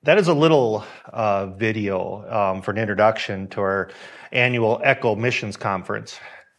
That is a little video for an introduction to our annual ECHO Missions Conference.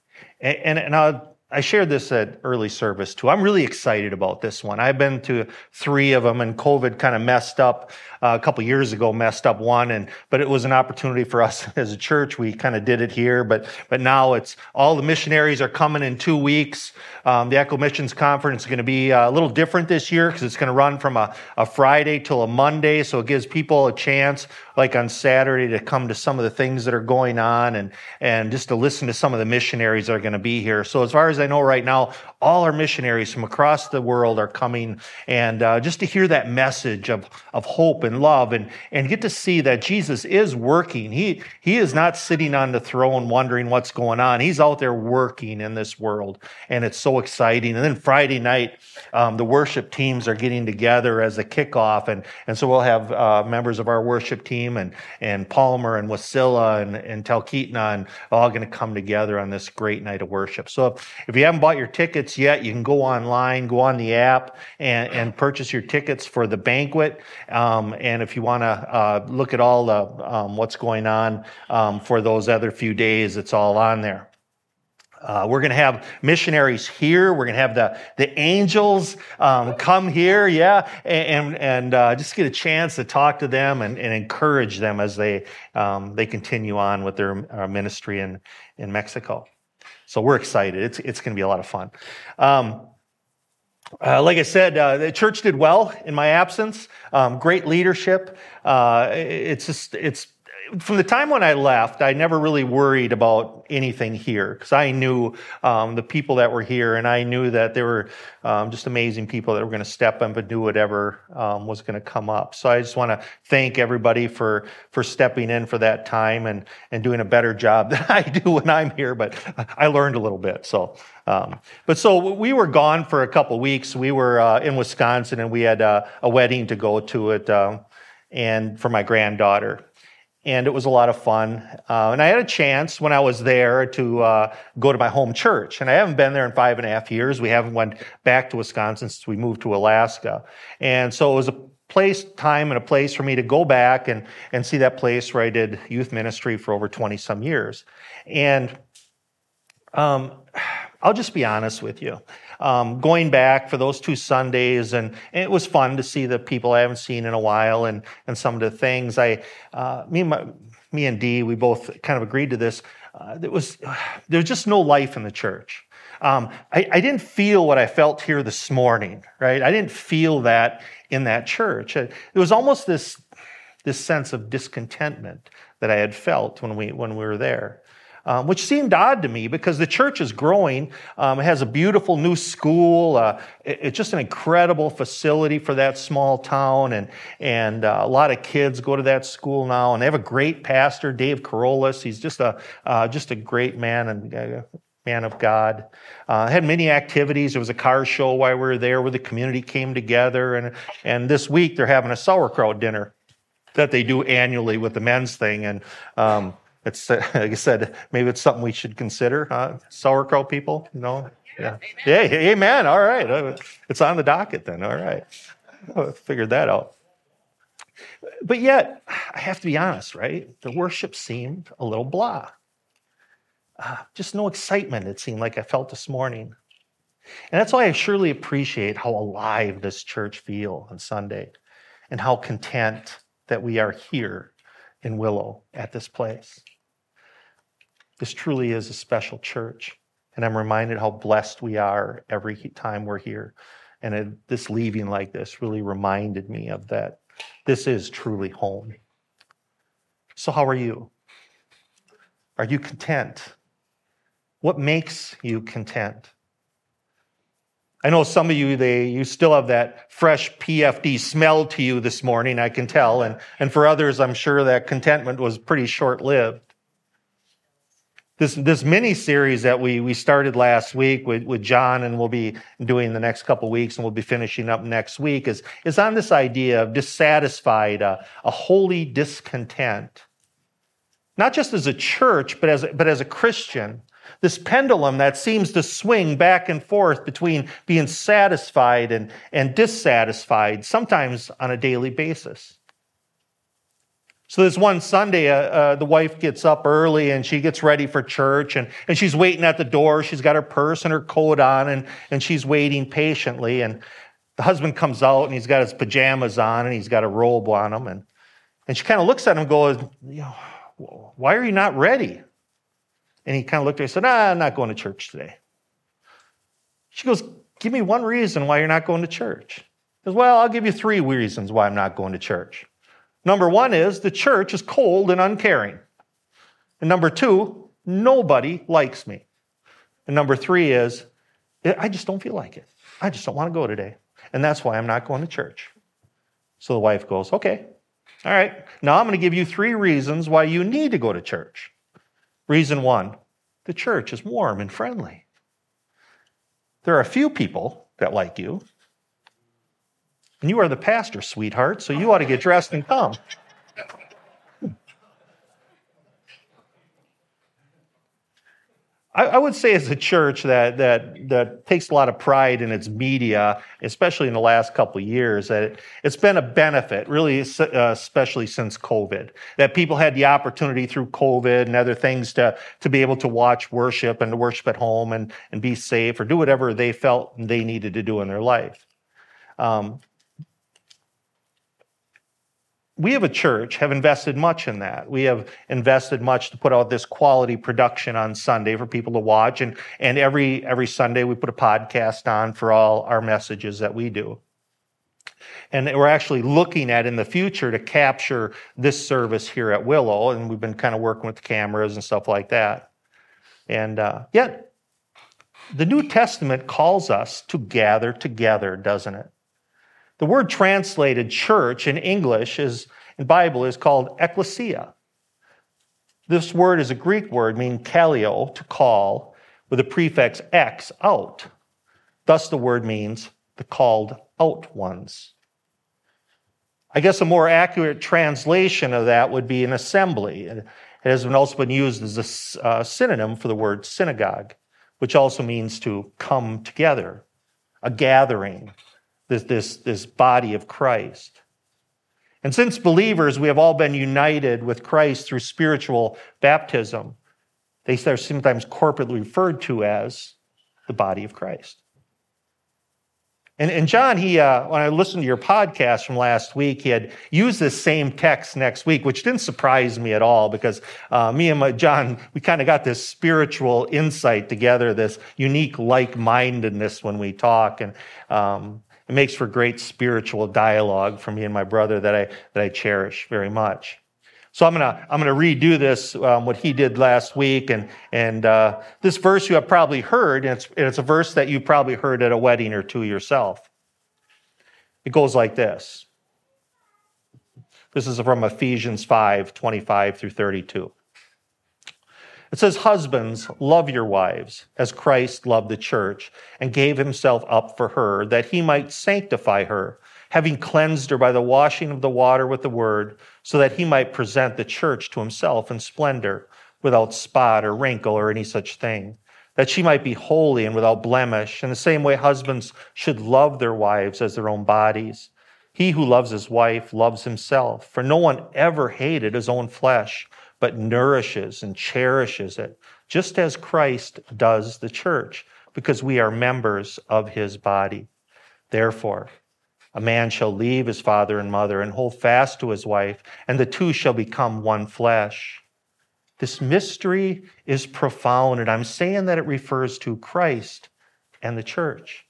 I shared this at early service too. I'm really excited about this one. I've been to 3 of them, and COVID kind of messed up a couple years ago, messed up one, but it was an opportunity for us as a church. We kind of did it here, but now it's all the missionaries are coming in 2 weeks. The ECHO Missions Conference is going to be a little different this year because it's going to run from a Friday till a Monday, so it gives people a chance, like on Saturday, to come to some of the things that are going on and just to listen to some of the missionaries that are going to be here. So as far as I know right now, all our missionaries from across the world are coming, and just to hear that message of hope and love and get to see that Jesus is working. He is not sitting on the throne wondering what's going on. He's out there working in this world, and it's so exciting. And then Friday night, the worship teams are getting together as a kickoff, and so we'll have members of our worship team and Palmer and Wasilla and Talkeetna all going to come together on this great night of worship. So if you haven't bought your tickets yet, you can go online, go on the app, and purchase your tickets for the banquet. And if you want to look at all the what's going on for those other few days, it's all on there. We're going to have missionaries here. We're going to have the angels come here, and just get a chance to talk to them and encourage them as they continue on with their ministry in Mexico. So we're excited. It's going to be a lot of fun. Like I said, the church did well in my absence. Great leadership. It's from the time when I left, I never really worried about anything here because I knew the people that were here, and I knew that there were just amazing people that were going to step up and do whatever was going to come up. So I just want to thank everybody for stepping in for that time and doing a better job than I do when I'm here, but I learned a little bit. So we were gone for a couple weeks. We were in Wisconsin, and we had a wedding to go to it, and for my granddaughter. And it was a lot of fun. And I had a chance when I was there to go to my home church. And I haven't been there in 5.5 years. We haven't went back to Wisconsin since we moved to Alaska. And so it was a time and a place for me to go back and see that place where I did youth ministry for over 20-some years. And I'll just be honest with you. Going back for those 2 Sundays, and it was fun to see the people I haven't seen in a while and some of the things. Me and Dee, we both kind of agreed to this. There was just no life in the church. I didn't feel what I felt here this morning, right? I didn't feel that in that church. There was almost this sense of discontentment that I had felt when we were there. Which seemed odd to me because the church is growing. It has a beautiful new school. It's just an incredible facility for that small town, and a lot of kids go to that school now. And they have a great pastor, Dave Carolus. He's just a great man and man of God. Had many activities. There was a car show while we were there where the community came together, and this week they're having a sauerkraut dinner that they do annually with the men's thing, and it's, like I said, maybe it's something we should consider, sauerkraut people, Yeah. Yeah, amen. All right. It's on the docket then. All right. I figured that out. But yet, I have to be honest, right? The worship seemed a little blah. Just no excitement, it seemed like I felt this morning. And that's why I surely appreciate how alive this church feels on Sunday and how content that we are here in Willow at this place. This truly is a special church, and I'm reminded how blessed we are every time we're here. And this leaving like this really reminded me of that. This is truly home. So how are you? Are you content? What makes you content? I know some of you, you still have that fresh PFD smell to you this morning, I can tell. And for others, I'm sure that contentment was pretty short-lived. This mini-series that we started last week with John, and we'll be doing the next couple weeks, and we'll be finishing up next week, is on this idea of dissatisfied, a holy discontent. Not just as a church, but as a Christian. This pendulum that seems to swing back and forth between being satisfied and dissatisfied, sometimes on a daily basis. So this one Sunday, the wife gets up early and she gets ready for church, and she's waiting at the door. She's got her purse and her coat on, and she's waiting patiently. And the husband comes out and he's got his pajamas on and he's got a robe on him. And she kind of looks at him and goes, why are you not ready? And he kind of looked at her and said, I'm not going to church today. She goes, give me one reason why you're not going to church. He goes, well, I'll give you 3 reasons why I'm not going to church. Number 1 is the church is cold and uncaring. And number 2, nobody likes me. And number 3 is, I just don't feel like it. I just don't want to go today. And that's why I'm not going to church. So the wife goes, okay, all right. Now I'm going to give you 3 reasons why you need to go to church. Reason 1, the church is warm and friendly. There are a few people that like you. And you are the pastor, sweetheart, so you ought to get dressed and come. I would say as a church that takes a lot of pride in its media, especially in the last couple of years, that it's been a benefit, really, especially since COVID, that people had the opportunity through COVID and other things to be able to watch worship and to worship at home and be safe or do whatever they felt they needed to do in their life. We have a church have invested much in that. We have invested much to put out this quality production on Sunday for people to watch. And every Sunday we put a podcast on for all our messages that we do. And we're actually looking at in the future to capture this service here at Willow. And we've been kind of working with the cameras and stuff like that. And yet, the New Testament calls us to gather together, doesn't it? The word translated church in English in Bible is called ekklesia. This word is a Greek word meaning kaleo, to call, with the prefix x, out. Thus the word means the called out ones. I guess a more accurate translation of that would be an assembly. It has also been used as a synonym for the word synagogue, which also means to come together, a gathering. This body of Christ. And since believers, we have all been united with Christ through spiritual baptism. They are sometimes corporately referred to as the body of Christ. And John, when I listened to your podcast from last week, he had used this same text next week, which didn't surprise me at all because me and John, we kind of got this spiritual insight together, this unique like-mindedness when we talk. And it makes for great spiritual dialogue for me and my brother that I cherish very much. So I'm gonna redo this what he did last week, and this verse you have probably heard, and it's a verse that you probably heard at a wedding or two yourself. It goes like this. This is from Ephesians 5:25 through 32. It says, "Husbands, love your wives, as Christ loved the church, and gave himself up for her, that he might sanctify her, having cleansed her by the washing of the water with the word, so that he might present the church to himself in splendor, without spot or wrinkle or any such thing, that she might be holy and without blemish. In the same way, husbands should love their wives as their own bodies. He who loves his wife loves himself, for no one ever hated his own flesh, but nourishes and cherishes it, just as Christ does the church, because we are members of his body. Therefore, a man shall leave his father and mother and hold fast to his wife, and the two shall become one flesh." This mystery is profound, and I'm saying that it refers to Christ and the church.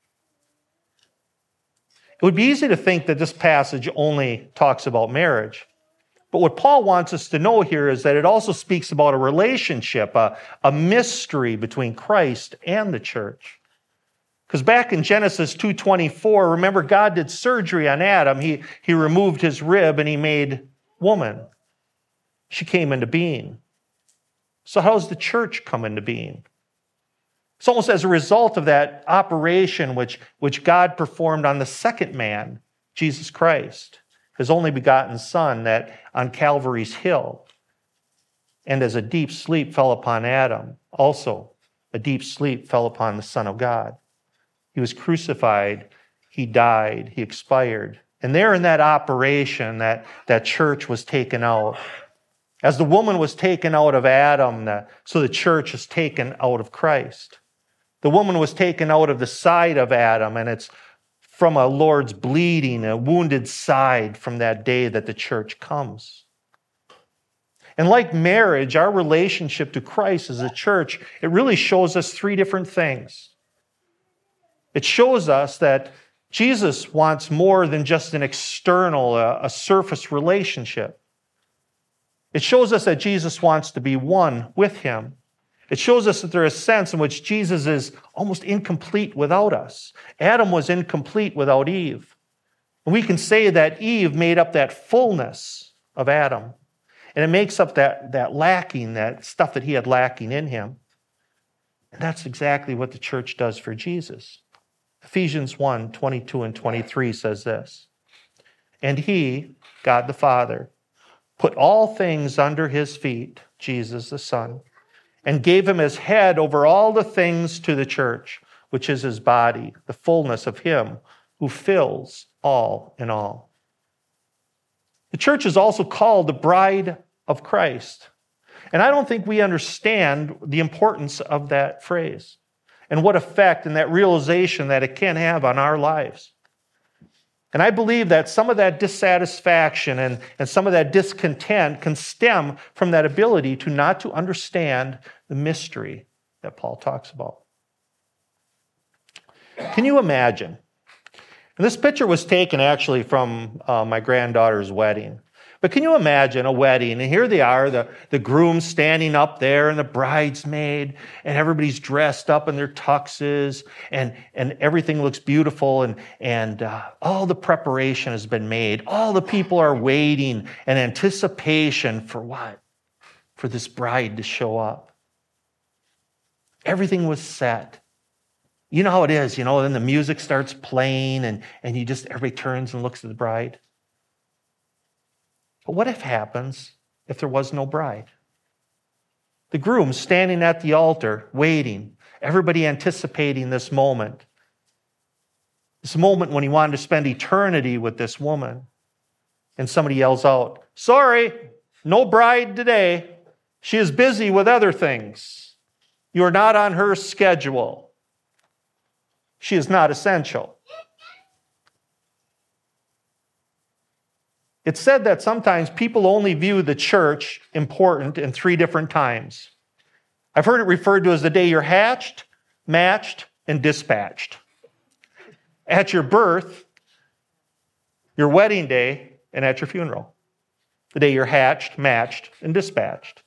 It would be easy to think that this passage only talks about marriage. But what Paul wants us to know here is that it also speaks about a relationship, a mystery between Christ and the church. Because back in Genesis 2:24, remember, God did surgery on Adam. He removed his rib and he made woman. She came into being. So how does the church come into being? It's almost as a result of that operation which God performed on the second man, Jesus Christ, his only begotten Son, that on Calvary's hill. And as a deep sleep fell upon Adam, also a deep sleep fell upon the Son of God. He was crucified, he died, he expired, And there in that operation, that church was taken out. As the woman was taken out of Adam, so the church is taken out of Christ. The woman was taken out of the side of Adam, and it's from a Lord's bleeding, a wounded side from that day that the church comes. And like marriage, our relationship to Christ as a church, it really shows us three different things. It shows us that Jesus wants more than just an external, a surface relationship. It shows us that Jesus wants to be one with him. It shows us that there is a sense in which Jesus is almost incomplete without us. Adam was incomplete without Eve. And we can say that Eve made up that fullness of Adam. And it makes up that lacking, that stuff that he had lacking in him. And that's exactly what the church does for Jesus. Ephesians 1, 22 and 23 says this. And he, God the Father, put all things under his feet, Jesus the Son, and gave him as head over all the things to the church, which is his body, the fullness of him who fills all in all. The church is also called the bride of Christ. And I don't think we understand the importance of that phrase and what effect and that realization that it can have on our lives. And I believe that some of that dissatisfaction and some of that discontent can stem from that ability to not to understand the mystery that Paul talks about. Can you imagine? And this picture was taken actually from my granddaughter's wedding. But can you imagine a wedding? And here they are, the groom standing up there and the bridesmaid, and everybody's dressed up in their tuxes, and everything looks beautiful, and all the preparation has been made. All the people are waiting in anticipation for what? For this bride to show up. Everything was set. You know how it is, then the music starts playing, and everybody turns and looks at the bride. But what happens if there was no bride? The groom standing at the altar, waiting, everybody anticipating this moment when he wanted to spend eternity with this woman. And somebody yells out, "Sorry, no bride today. She is busy with other things. You are not on her schedule. She is not essential." It's said that sometimes people only view the church important in three different times. I've heard it referred to as the day you're hatched, matched, and dispatched. At your birth, your wedding day, and at your funeral. The day you're hatched, matched, and dispatched.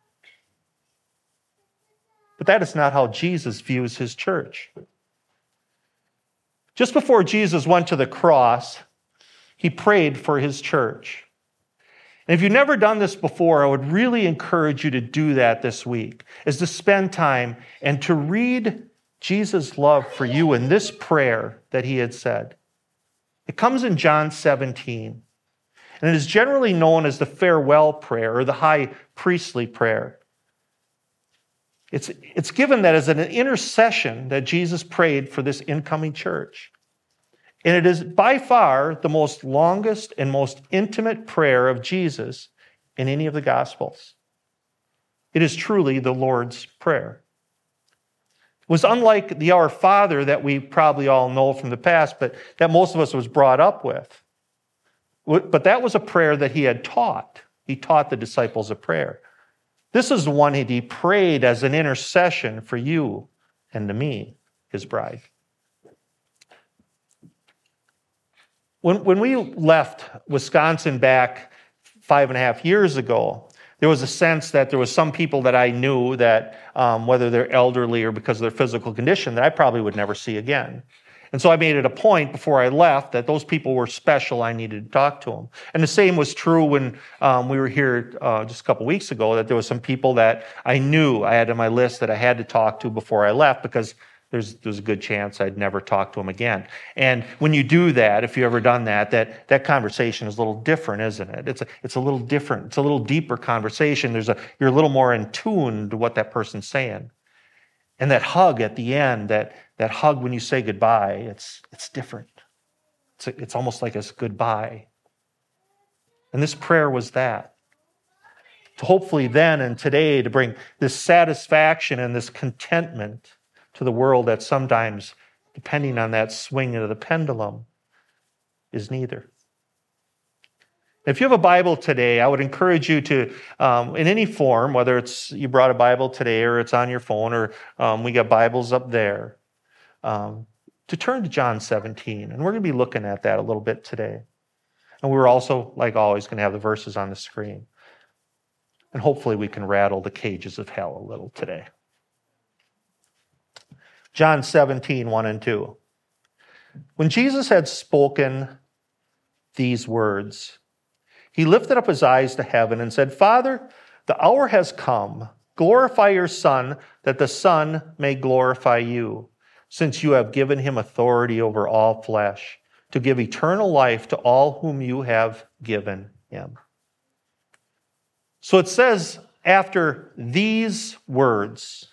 But that is not how Jesus views his church. Just before Jesus went to the cross, he prayed for his church. And if you've never done this before, I would really encourage you to do that this week, is to spend time and to read Jesus' love for you in this prayer that he had said. It comes in John 17, and it is generally known as the farewell prayer or the high priestly prayer. It's given that as an intercession that Jesus prayed for this incoming church. And it is by far the most longest and most intimate prayer of Jesus in any of the Gospels. It is truly the Lord's Prayer. It was unlike the Our Father that we probably all know from the past, but that most of us was brought up with. But that was a prayer that he had taught. He taught the disciples a prayer. This is the one he prayed as an intercession for you and to me, his bride. When we left Wisconsin back 5.5 years ago, there was a sense that there was some people that I knew that, whether they're elderly or because of their physical condition, that I probably would never see again. And so I made it a point before I left that those people were special. I needed to talk to them. And the same was true when we were here just a couple weeks ago, that there was some people that I knew I had on my list that I had to talk to before I left because there's a good chance I'd never talk to them again. And when you do that, if you've ever done that, that conversation is a little different, isn't it? It's a little different. It's a little deeper conversation. You're a little more in tune to what that person's saying. And that hug at the end, that hug when you say goodbye, it's different. It's almost like a goodbye. And this prayer was that. To hopefully then and today to bring this satisfaction and this contentment to the world that sometimes, depending on that swing of the pendulum, is neither. If you have a Bible today, I would encourage you to, in any form, whether it's you brought a Bible today or it's on your phone or we got Bibles up there, to turn to John 17. And we're going to be looking at that a little bit today. And we're also, like always, going to have the verses on the screen. And hopefully we can rattle the cages of hell a little today. John 17, 1 and 2. When Jesus had spoken these words, he lifted up his eyes to heaven and said, Father, the hour has come. Glorify your Son, that the Son may glorify you, since you have given him authority over all flesh, to give eternal life to all whom you have given him. So it says, after these words.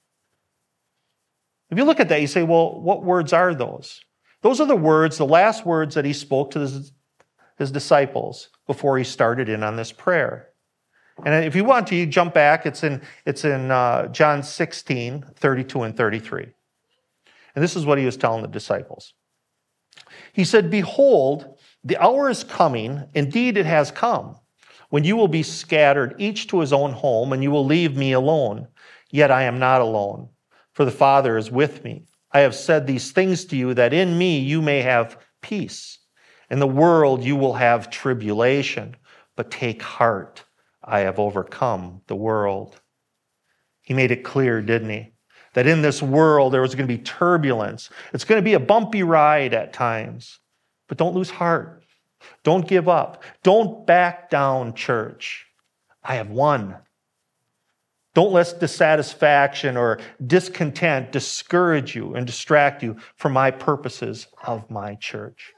If you look at that, you say, well, what words are those? Those are the words, the last words that he spoke to his disciples before he started in on this prayer. And if you want to, you jump back. It's in John 16, 32 and 33. And this is what he was telling the disciples. He said, Behold, the hour is coming, indeed it has come, when you will be scattered, each to his own home, and you will leave me alone. Yet I am not alone, for the Father is with me. I have said these things to you, that in me you may have peace. In the world you will have tribulation, but take heart, I have overcome the world. He made it clear, didn't he? That in this world there was going to be turbulence. It's going to be a bumpy ride at times. But don't lose heart. Don't give up. Don't back down, church. I have won. Don't let dissatisfaction or discontent discourage you and distract you from my purposes of my church.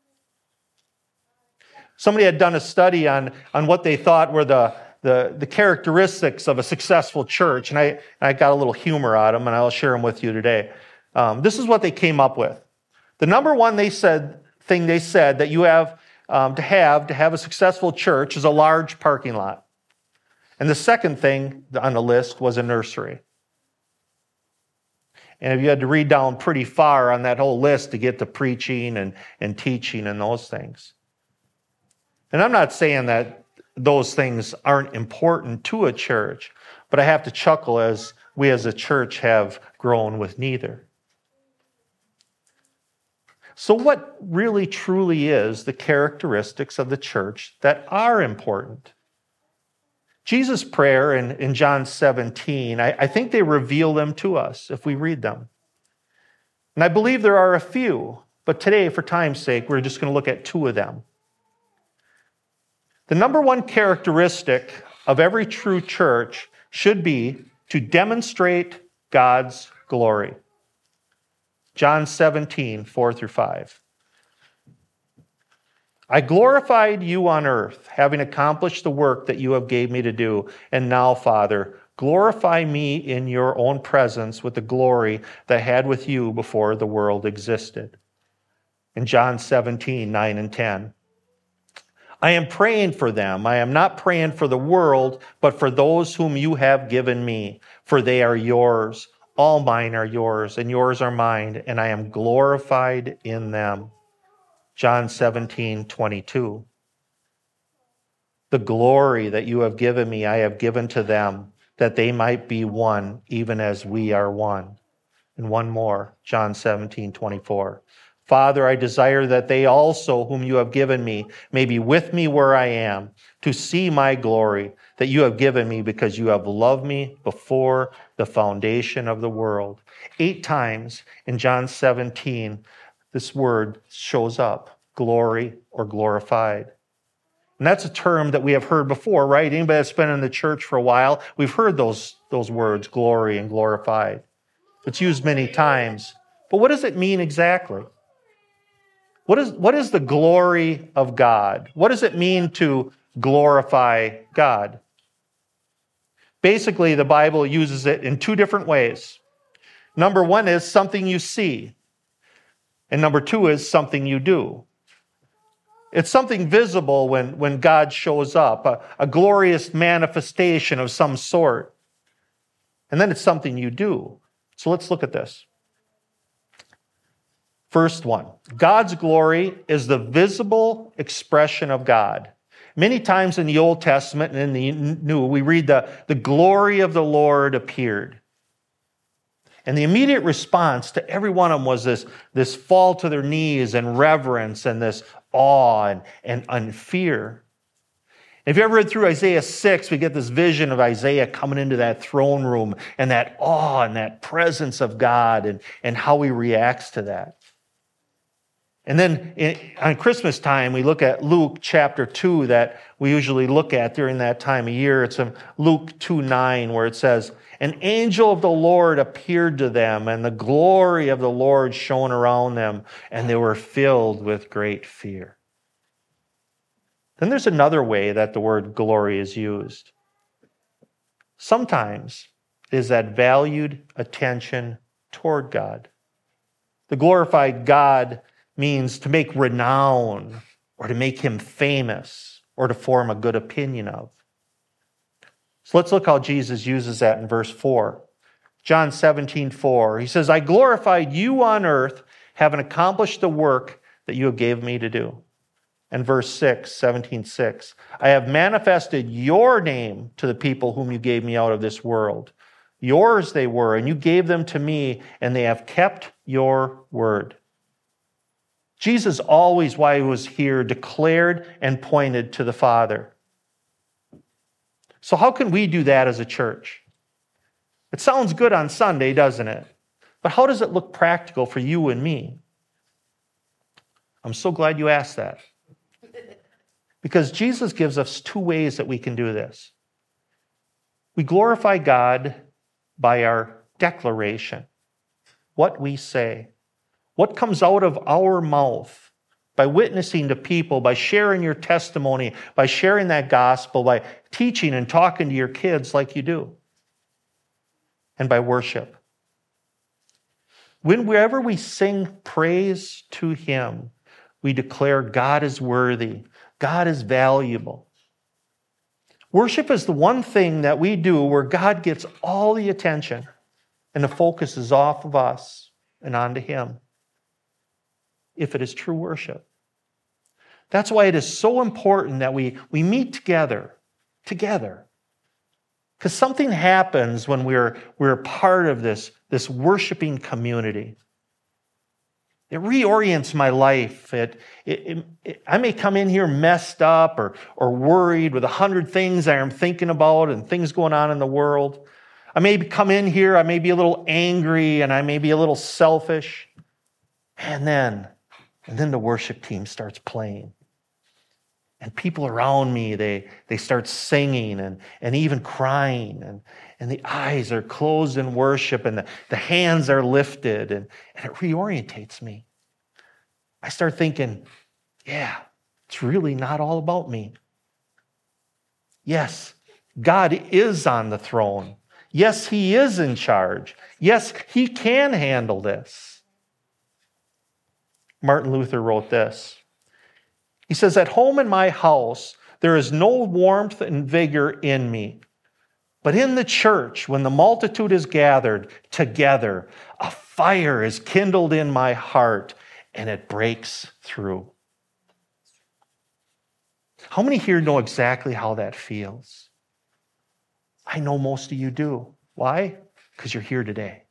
Somebody had done a study on what they thought were the characteristics of a successful church, and I got a little humor out of them, and I'll share them with you today. This is what they came up with. The number one thing they said that you have to have a successful church is a large parking lot. And the second thing on the list was a nursery. And if you had to read down pretty far on that whole list to get to preaching and teaching and those things. And I'm not saying that those things aren't important to a church, but I have to chuckle as we as a church have grown with neither. So what really truly is the characteristics of the church that are important? Jesus' prayer in John 17, I think they reveal them to us if we read them. And I believe there are a few, but today, for time's sake, we're just going to look at two of them. The number one characteristic of every true church should be to demonstrate God's glory. John 17, 4 through 5. I glorified you on earth, having accomplished the work that you have gave me to do. And now, Father, glorify me in your own presence with the glory that I had with you before the world existed. In John 17, 9 and 10. I am praying for them. I am not praying for the world, but for those whom you have given me, for they are yours. All mine are yours, and yours are mine, and I am glorified in them. John 17, 22. The glory that you have given me, I have given to them, that they might be one, even as we are one. And one more, John 17, 24. Father, I desire that they also, whom you have given me, may be with me where I am, to see my glory that you have given me because you have loved me before the foundation of the world. 8 times in John 17, this word shows up, glory or glorified. And that's a term that we have heard before, right? Anybody that's been in the church for a while, we've heard those words, glory and glorified. It's used many times. But what does it mean exactly? What is the glory of God? What does it mean to glorify God? Basically, the Bible uses it in 2 different ways. Number 1 is something you see. And number 2 is something you do. It's something visible when God shows up, a glorious manifestation of some sort. And then it's something you do. So let's look at this. First one, God's glory is the visible expression of God. Many times in the Old Testament and in the New, we read the glory of the Lord appeared. And the immediate response to every one of them was this fall to their knees and reverence and this awe and fear. If you ever read through Isaiah 6, we get this vision of Isaiah coming into that throne room and that awe and that presence of God and how he reacts to that. And then on Christmas time, we look at Luke chapter 2 that we usually look at during that time of year. It's in Luke 2:9 where it says, "An angel of the Lord appeared to them, and the glory of the Lord shone around them, and they were filled with great fear." Then there's another way that the word glory is used. Sometimes it is that valued attention toward God. The glorified God means to make renown or to make him famous or to form a good opinion of. So let's look how Jesus uses that in verse 4. John 17:4. He says, "I glorified you on earth, having accomplished the work that you have gave me to do." And verse 6, 17:6. "I have manifested your name to the people whom you gave me out of this world. Yours they were, and you gave them to me, and they have kept your word." Jesus always, while he was here, declared and pointed to the Father. So how can we do that as a church? It sounds good on Sunday, doesn't it? But how does it look practical for you and me? I'm so glad you asked that. Because Jesus gives us two ways that we can do this. We glorify God by our declaration, what we say. What comes out of our mouth by witnessing to people, by sharing your testimony, by sharing that gospel, by teaching and talking to your kids like you do, and by worship. Whenever we sing praise to him, we declare God is worthy, God is valuable. Worship is the one thing that we do where God gets all the attention and the focus is off of us and onto him. If it is true worship. That's why it is so important that we meet together. Because something happens when we're part of this worshiping community. It reorients my life. I may come in here messed up or worried with 100 things I am thinking about and things going on in the world. I may come in here, I may be a little angry and I may be a little selfish. And then the worship team starts playing. And people around me, they start singing and even crying. And the eyes are closed in worship and the hands are lifted. And it reorientates me. I start thinking, yeah, it's really not all about me. Yes, God is on the throne. Yes, he is in charge. Yes, he can handle this. Martin Luther wrote this. He says, "At home in my house, there is no warmth and vigor in me. But in the church, when the multitude is gathered together, a fire is kindled in my heart and it breaks through." How many here know exactly how that feels? I know most of you do. Why? Because you're here today.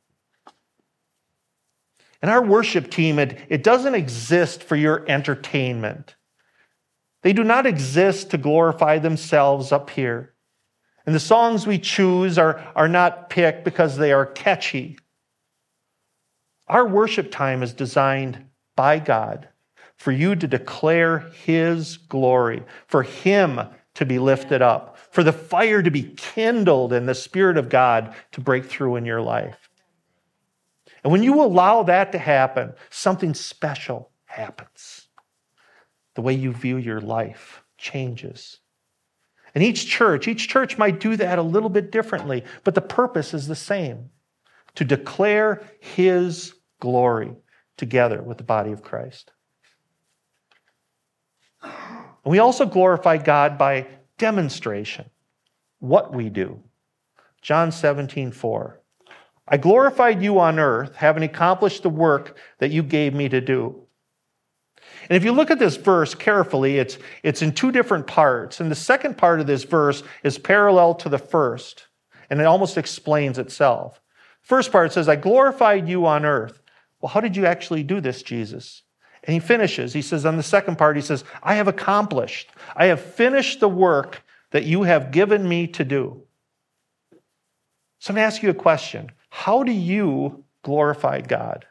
And our worship team, it doesn't exist for your entertainment. They do not exist to glorify themselves up here. And the songs we choose are not picked because they are catchy. Our worship time is designed by God for you to declare his glory, for him to be lifted up, for the fire to be kindled and the Spirit of God to break through in your life. And when you allow that to happen, something special happens. The way you view your life changes. And each church might do that a little bit differently, but the purpose is the same, to declare his glory together with the body of Christ. And we also glorify God by demonstration, what we do. John 17:4. I glorified you on earth, having accomplished the work that you gave me to do. And if you look at this verse carefully, it's in two different parts. And the second part of this verse is parallel to the first, and it almost explains itself. First part says, I glorified you on earth. Well, how did you actually do this, Jesus? And he finishes. He says on the second part, he says, I have accomplished. I have finished the work that you have given me to do. So I'm going to ask you a question. How do you glorify God?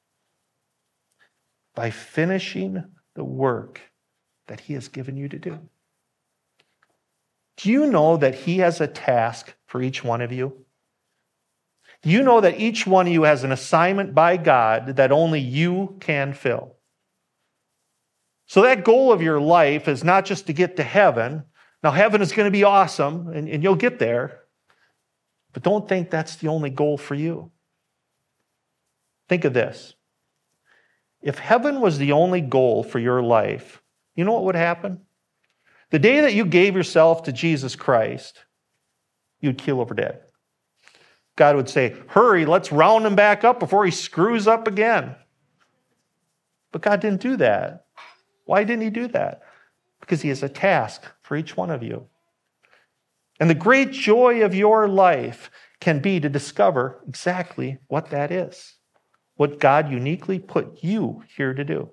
By finishing the work that he has given you to do. Do you know that he has a task for each one of you? Do you know that each one of you has an assignment by God that only you can fill? So that goal of your life is not just to get to heaven. Now, heaven is going to be awesome, and you'll get there. But don't think that's the only goal for you. Think of this. If heaven was the only goal for your life, you know what would happen? The day that you gave yourself to Jesus Christ, you'd keel over dead. God would say, hurry, let's round him back up before he screws up again. But God didn't do that. Why didn't he do that? Because he has a task for each one of you. And the great joy of your life can be to discover exactly what that is, what God uniquely put you here to do.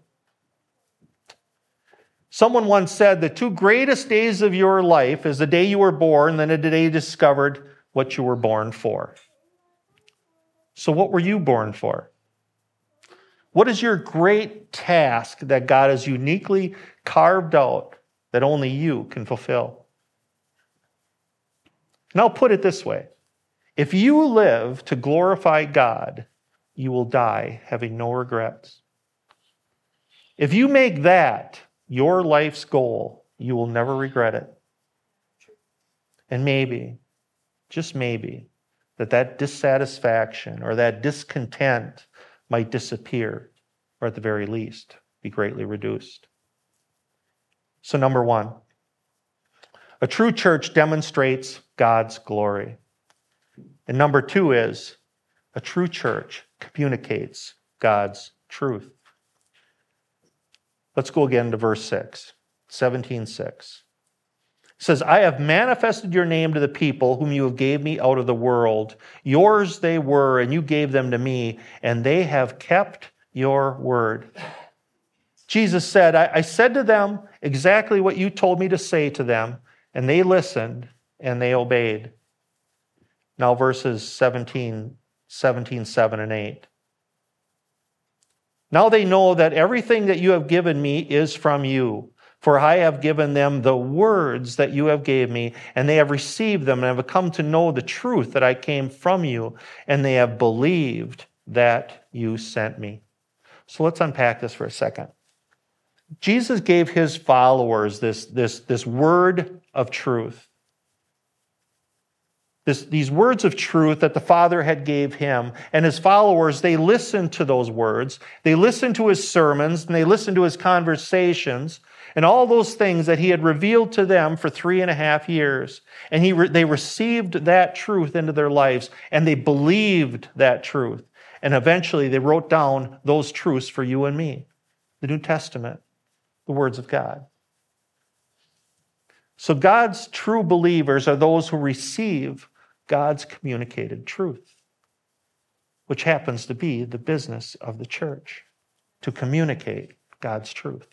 Someone once said the two greatest days of your life is the day you were born and the day you discovered what you were born for. So what were you born for? What is your great task that God has uniquely carved out that only you can fulfill? And I'll put it this way. If you live to glorify God, you will die having no regrets. If you make that your life's goal, you will never regret it. And maybe, just maybe, that dissatisfaction or that discontent might disappear, or at the very least, be greatly reduced. So number one, a true church demonstrates God's glory. And number two is, a true church communicates God's truth. Let's go again to verse 6, 17:6. It says, I have manifested your name to the people whom you have gave me out of the world. Yours they were, and you gave them to me, and they have kept your word. Jesus said, I said to them exactly what you told me to say to them, and they listened, and they obeyed. Now verses 17, 7, and 8. Now they know that everything that you have given me is from you. For I have given them the words that you have gave me, and they have received them and have come to know the truth that I came from you, and they have believed that you sent me. So let's unpack this for a second. Jesus gave his followers this word of truth. These words of truth that the Father had gave him, and his followers, they listened to those words. They listened to his sermons, and they listened to his conversations, and all those things that he had revealed to them for 3.5 years. And they received that truth into their lives, and they believed that truth. And eventually they wrote down those truths for you and me. The New Testament, the words of God. So God's true believers are those who receive God's communicated truth, which happens to be the business of the church, to communicate God's truth.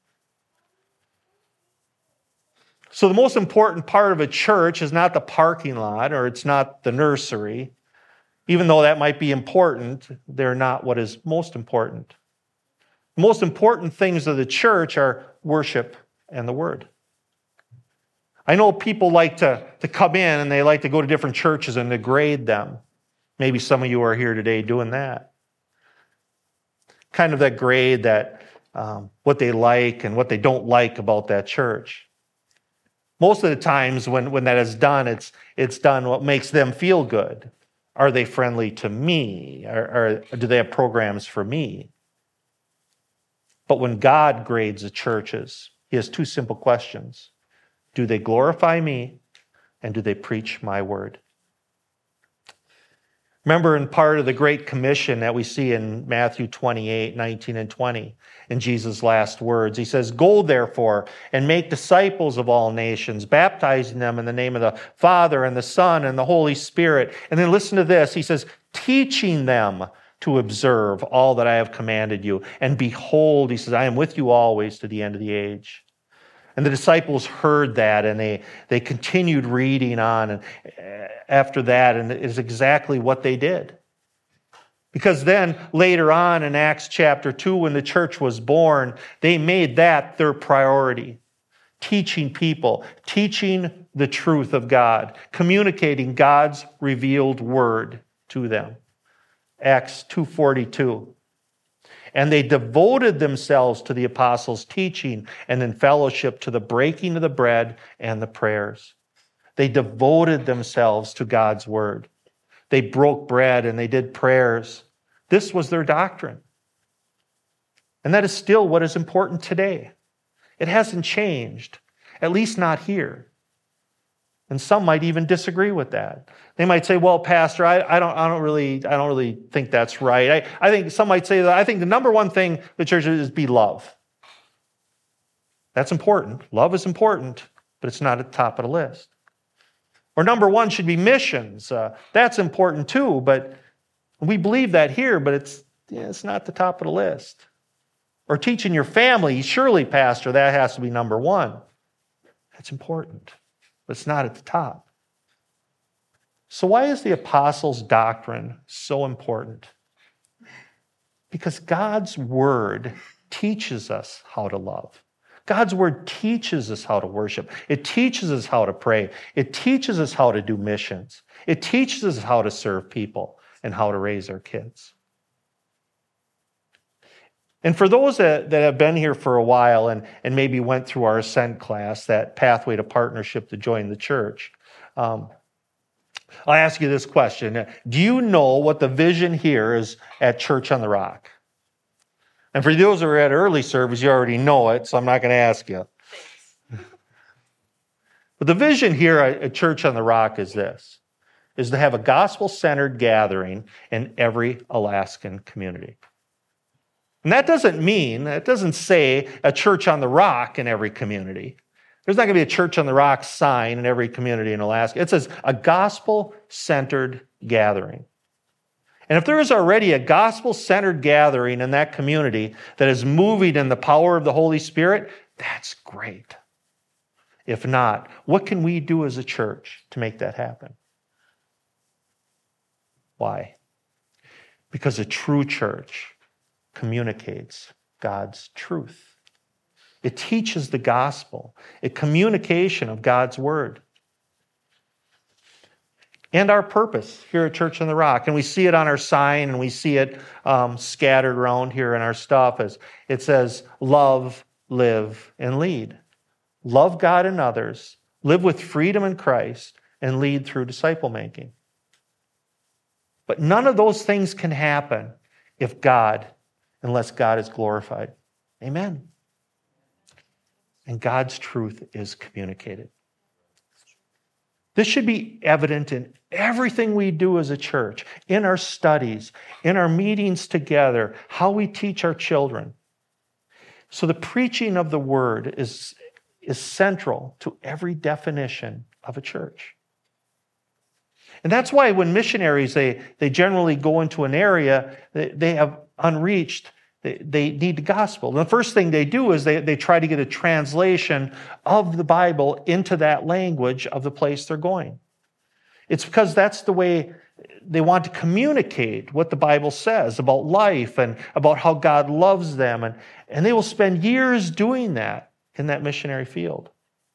So the most important part of a church is not the parking lot, or it's not the nursery. Even though that might be important, they're not what is most important. The most important things of the church are worship and the word. I know people like to come in and they like to go to different churches and to grade them. Maybe some of you are here today doing that. Kind of that grade that what they like and what they don't like about that church. Most of the times when that is done, it's done what makes them feel good. Are they friendly to me? Or do they have programs for me? But when God grades the churches, He has two simple questions. Do they glorify me, and do they preach my word? Remember in part of the Great Commission that we see in Matthew 28, 19 and 20, in Jesus' last words, he says, "Go therefore and make disciples of all nations, baptizing them in the name of the Father and the Son and the Holy Spirit." And then listen to this. He says, "Teaching them to observe all that I have commanded you. And behold," he says, "I am with you always to the end of the age." And the disciples heard that, and they continued reading on and after that, and it is exactly what they did. Because then later on in Acts chapter 2, when the church was born, they made that their priority. Teaching people, teaching the truth of God, communicating God's revealed word to them. Acts 2:42. "And they devoted themselves to the apostles' teaching and in fellowship, to the breaking of the bread and the prayers." They devoted themselves to God's word. They broke bread and they did prayers. This was their doctrine. And that is still what is important today. It hasn't changed, at least not here. And some might even disagree with that. They might say, "Well, Pastor, I don't really think that's right." I think some might say that I think the number one thing the church is be love. That's important. Love is important, but it's not at the top of the list. Or number one should be missions. That's important too, but we believe that here, but it's not the top of the list. Or teaching your family, surely, Pastor, that has to be number one. That's important, but it's not at the top. So why is the apostles' doctrine so important? Because God's word teaches us how to love. God's word teaches us how to worship. It teaches us how to pray. It teaches us how to do missions. It teaches us how to serve people and how to raise our kids. And for those that have been here for a while and maybe went through our Ascent class, that pathway to partnership to join the church, I'll ask you this question. Do you know what the vision here is at Church on the Rock? And for those who are at early service, you already know it, so I'm not going to ask you. But the vision here at Church on the Rock is this, is to have a gospel-centered gathering in every Alaskan community. And that doesn't say a church on the rock in every community. There's not going to be a church on the rock sign in every community in Alaska. It says a gospel-centered gathering. And if there is already a gospel-centered gathering in that community that is moving in the power of the Holy Spirit, that's great. If not, what can we do as a church to make that happen? Why? Because a true church communicates God's truth. It teaches the gospel, a communication of God's word. And our purpose here at Church on the Rock. And we see it on our sign, and we see it scattered around here in our stuff. As it says, love, live, and lead. Love God and others, live with freedom in Christ, and lead through disciple making. But none of those things can happen unless God is glorified. Amen. And God's truth is communicated. This should be evident in everything we do as a church, in our studies, in our meetings together, how we teach our children. So the preaching of the word is central to every definition of a church. And that's why when missionaries, they generally go into an area they have unreached, they need the gospel. And the first thing they do is they try to get a translation of the Bible into that language of the place they're going. It's because that's the way they want to communicate what the Bible says about life and about how God loves them. And they will spend years doing that in that missionary field.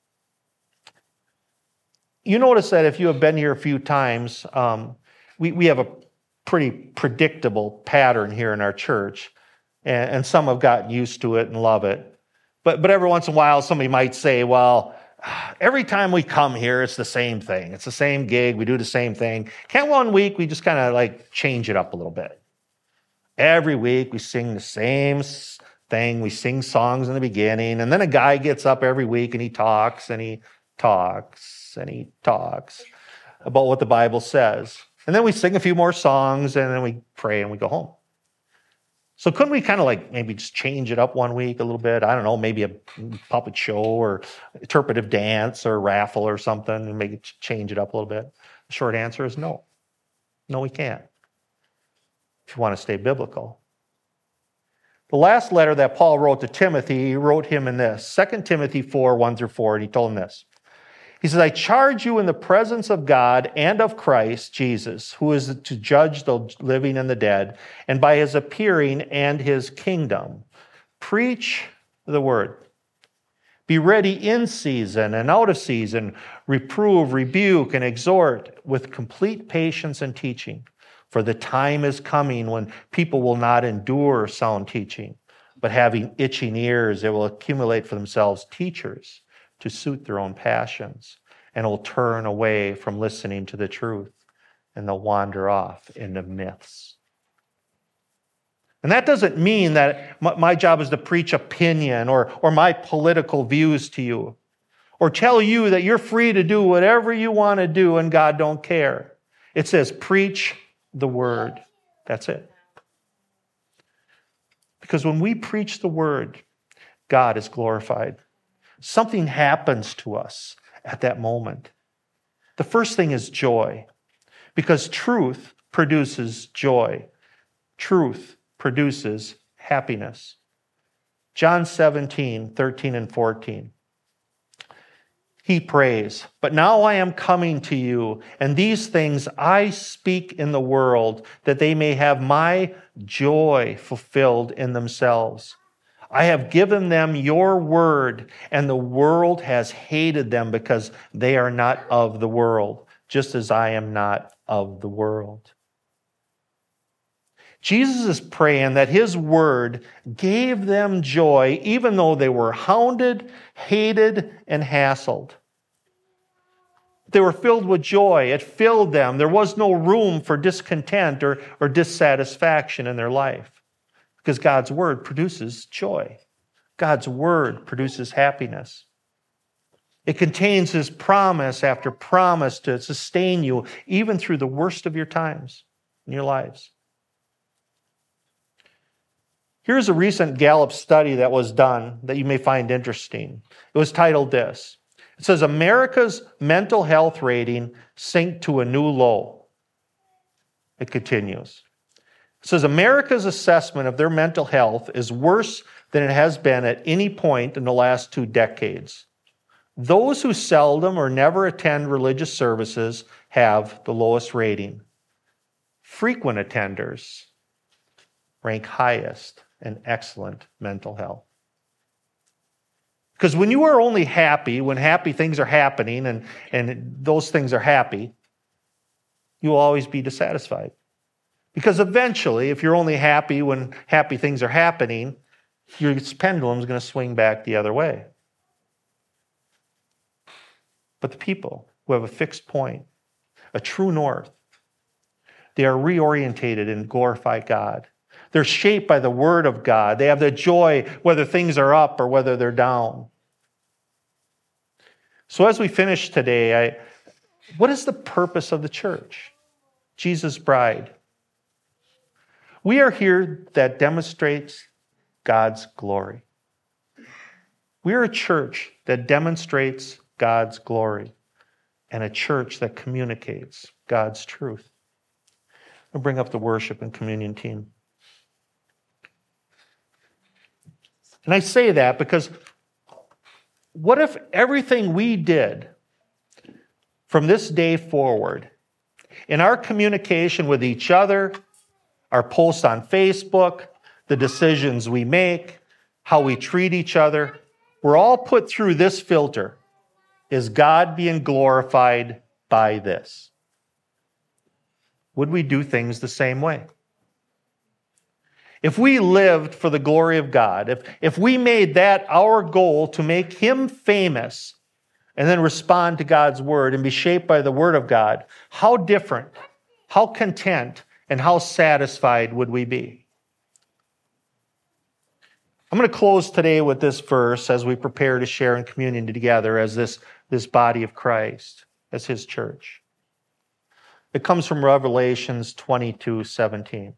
You notice that if you have been here a few times, we have a pretty predictable pattern here in our church. And some have gotten used to it and love it. But every once in a while, somebody might say, well, every time we come here, it's the same thing. It's the same gig. We do the same thing. Can't one week we just kind of like change it up a little bit? Every week we sing the same thing. We sing songs in the beginning, and then a guy gets up every week and he talks and he talks and he talks about what the Bible says. And then we sing a few more songs, and then we pray and we go home. So couldn't we kind of like maybe just change it up one week a little bit? I don't know, maybe a puppet show or interpretive dance or raffle or something, and maybe change it up a little bit? The short answer is no. No, we can't, if you want to stay biblical. The last letter that Paul wrote to Timothy, he wrote him in this, 2 Timothy 4, 1-4, and he told him this. He says, I charge you in the presence of God and of Christ Jesus, who is to judge the living and the dead, and by his appearing and his kingdom. Preach the word. Be ready in season and out of season. Reprove, rebuke, and exhort with complete patience and teaching. For the time is coming when people will not endure sound teaching, but having itching ears, they will accumulate for themselves teachers to suit their own passions, and will turn away from listening to the truth, and they'll wander off into myths. And that doesn't mean that my job is to preach opinion or my political views to you, or tell you that you're free to do whatever you want to do and God don't care. It says preach the word. That's it. Because when we preach the word, God is glorified. Something happens to us at that moment. The first thing is joy, because truth produces joy. Truth produces happiness. John 17, 13 and 14. He prays, but now I am coming to you, and these things I speak in the world, that they may have my joy fulfilled in themselves. I have given them your word, and the world has hated them because they are not of the world, just as I am not of the world. Jesus is praying that his word gave them joy, even though they were hounded, hated, and hassled. They were filled with joy. It filled them. There was no room for discontent or dissatisfaction in their life, because God's word produces joy. God's word produces happiness. It contains his promise after promise to sustain you even through the worst of your times in your lives. Here's a recent Gallup study that was done that you may find interesting. It was titled this. It says, America's mental health rating sank to a new low. It continues. It says, America's assessment of their mental health is worse than it has been at any point in the last 2 decades. Those who seldom or never attend religious services have the lowest rating. Frequent attenders rank highest in excellent mental health. Because when you are only happy, when happy things are happening and those things are happy, you will always be dissatisfied. Because eventually, if you're only happy when happy things are happening, your pendulum is going to swing back the other way. But the people who have a fixed point, a true north, they are reorientated and glorify God. They're shaped by the word of God. They have the joy whether things are up or whether they're down. So as we finish today, what is the purpose of the church? Jesus' bride. We are here that demonstrates God's glory. We are a church that demonstrates God's glory and a church that communicates God's truth. I'll bring up the worship and communion team. And I say that because what if everything we did from this day forward, in our communication with each other, our posts on Facebook, the decisions we make, how we treat each other, we're all put through this filter. Is God being glorified by this? Would we do things the same way? If we lived for the glory of God, if we made that our goal to make him famous and then respond to God's word and be shaped by the word of God, how different, how content, and how satisfied would we be? I'm going to close today with this verse as we prepare to share in communion together as this body of Christ, as his church. It comes from Revelations 22:17.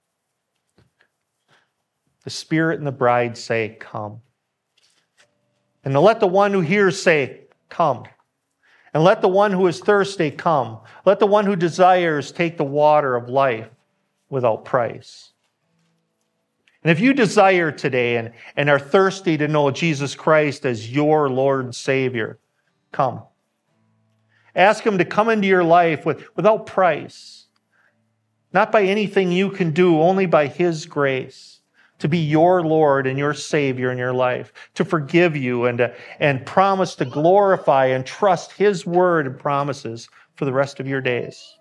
The Spirit and the bride say, "Come." And let the one who hears say, "Come." And let the one who is thirsty come. Let the one who desires take the water of life without price. And if you desire today and are thirsty to know Jesus Christ as your Lord and Savior, come. Ask him to come into your life without price. Not by anything you can do, only by his grace. To be your Lord and your Savior in your life. To forgive you and promise to glorify and trust his word and promises for the rest of your days.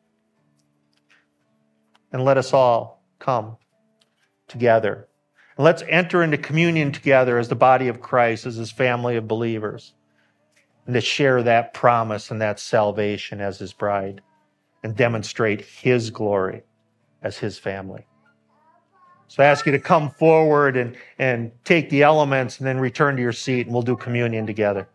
And let us all come together. And let's enter into communion together as the body of Christ, as his family of believers. And to share that promise and that salvation as his bride. And demonstrate his glory as his family. So I ask you to come forward and take the elements and then return to your seat and we'll do communion together.